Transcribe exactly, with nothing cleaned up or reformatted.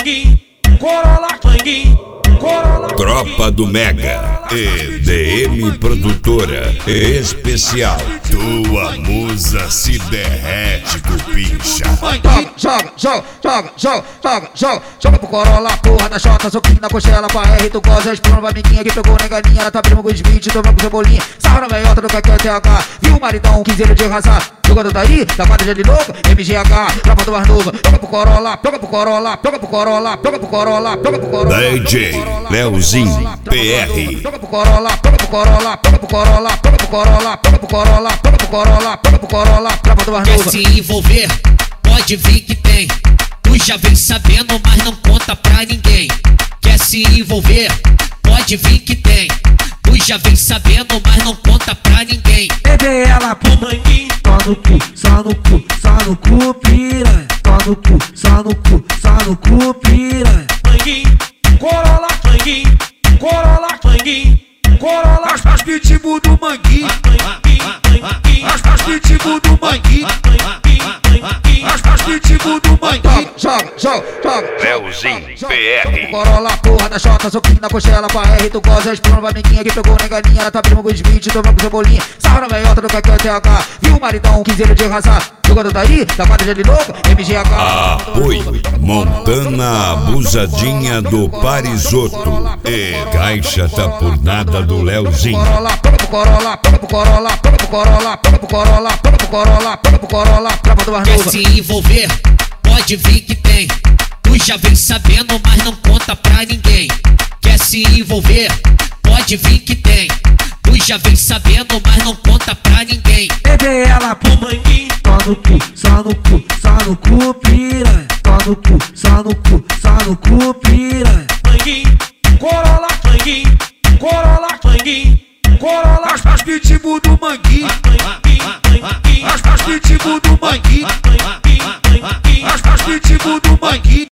manguinho, Corolla, manguinho, Corolla. Tropa do Mega e D M Produtora Especial. Tua musa se derrete, cupincha. Joga, joga, joga, joga, joga, joga, joga pro Corolla, porra da chota, soquinho na coxela, pra R, tu goza, explana pra amiguinha que pegou neganinha, ela tá primo com os vinte, tomando com cebolinha, sarra na meiota do K Q T H, viu o maridão, quinzeiro de raça, jogando daí, da quadra de louco, M G H, tropa do Arnova, joga pro Corolla, joga pro Corolla, joga pro Corolla, joga pro Corolla, joga pro Corolla, D J Leozinho P R. joga pro Corolla, joga pro Corolla, joga pro Corolla, joga pro Corolla, joga pro Corolla, joga pro Corolla, joga pro Corolla, tropa do Arnova. Quer se envolver? Pode vir que tem. Tu já vem sabendo, mas não conta pra ninguém. Quer se envolver? Pode vir que tem. Tu já vem sabendo, mas não conta pra ninguém. Bebê ela pro Manguinho, só no cu, só no cu, só no cu, piranha. Só no cu, só no cu, só no cu, piranha. manguinho, Corolla, manguinho, Corolla, manguinho, Corolla. As as pitbull do manguinho, as as pitbull do manguinho, as as pitbull do manguinho. Joga, joga, joga. Leozinho P R. Corolla, porra da chota, soquinho na coxela, pra R, tu goza, explana pra amiguinha que pegou neganinha, ela tá primo com os vinte, tomando com cebolinha, sarra na meiota do K Q T H, viu o maridão, quinzeiro de raça, jogando daí, da quadra de louco, M G H. Apoio Montana Abusadinha do Parisoto e Caixa tá por nada do Leozinho. Corolla, toca pro Corolla, toca pro Corolla, toca pro Corolla, toca pro Corolla, toca pro Corolla, toca pro Corolla, tropa do Quer Arnova. se envolver? Pode vir que tem. Tu já vem sabendo, mas não conta pra ninguém. Quer se envolver? Pode vir que tem. Tu já vem sabendo, mas não conta pra ninguém. Bebê ela pro manguinho, só no cu, só no cu, só no cu, piranha. Só no cu, só no cu, só no cu, piranha. manguinho, Corolla, manguinho, Corolla, manguinho, Corolla. As as pitbull do manguinho, as as pitbull do manguinho, as as pitbull do manguinho.